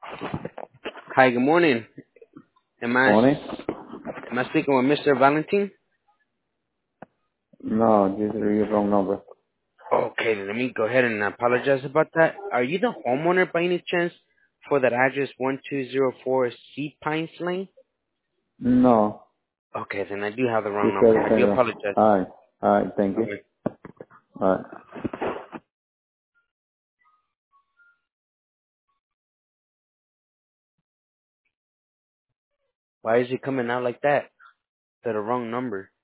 Hi, good morning. Am I Morning? am I speaking with Mr. Valentin? No, this is your wrong number. Okay, let me go ahead and apologize about that. Are you the homeowner by any chance for that address 1204 Sea Pines Lane? No, Okay, then I do have the you wrong said number. I do second. apologize. Alright, thank you. Okay. Alright. Why is it coming out like that? To the wrong number.